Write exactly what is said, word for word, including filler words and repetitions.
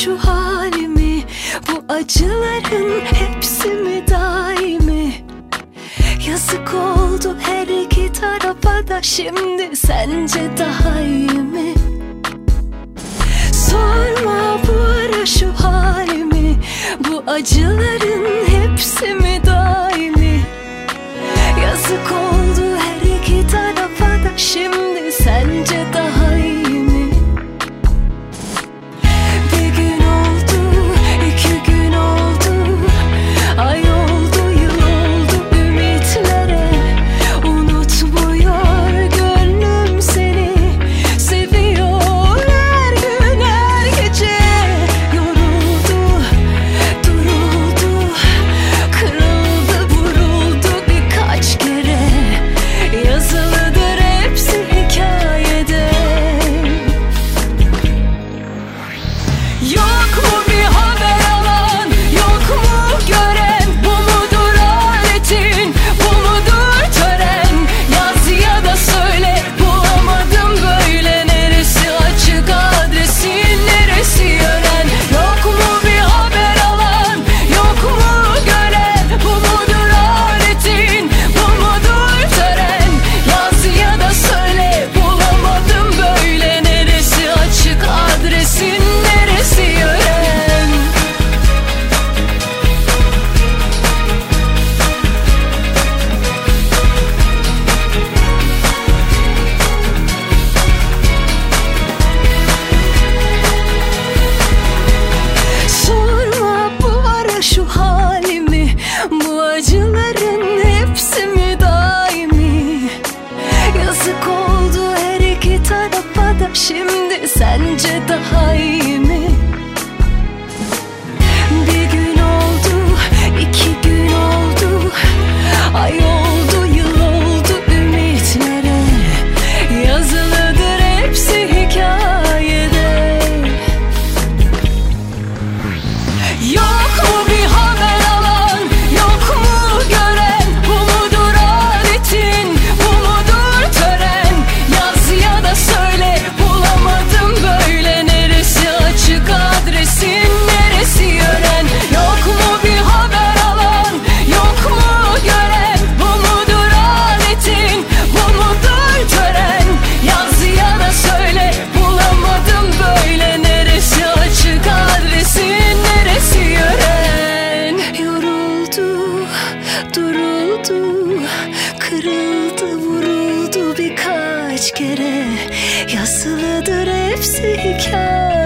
şu halimi? Bu acıların hepsi mi daimi? Yazık oldu her iki tarafa da, şimdi sence daha iyi mi? Sorma bu ara şu halimi, bu acıların hepsi mi daimi? Yazık oldu her iki tarafa da, şimdi sence daha iyi mi? Bir gün oldu, iki gün oldu, ay oldu, yıl oldu ümitlere. Unutmuyor gönlüm seni, seviyor her gün her gece. Yoruldu, duruldu, kırıldı, vuruldu birkaç kere. Yazılıdır hepsi hikayede. Yok mu bir haber alan, yok mu gören? Bu mudur aletin, bu mudur tören? Yaz ya da söyle, bulamadım böyle. Neresi açık adresin, neresi yören? Yok mu bir haber alan, yok mu gören? Bu mudur aletin, bu mudur tören? Yaz ya da söyle, bulamadım böyle. Neresi açık adresin, neresi yören? Sorma bu ara şu halimi, bu acıların hepsi mi daimi? Yazık oldu her iki tarafa da, şimdi sence daha iyi mi? Bir gün oldu, iki gün oldu, ay oldu, yıl oldu ümitlere. Yazılıdır hepsi hikayede. Yok mu bir haber alan, yok mu gören? Bu mudur aletin, bu mudur tören? Yaz ya da söyle, bulamadım böyle. Neresi açık adresin, neresi yören? Yok mu bir haber alan, yok mu gören? Bu mudur aletin, bu mudur tören? Yaz ya da söyle, bulamadım böyle. Neresi açık adresin, neresi yören? Yoruldu, duruldu, kırıldı, vuruldu birkaç kere. Yazılıdır hepsi hikaye.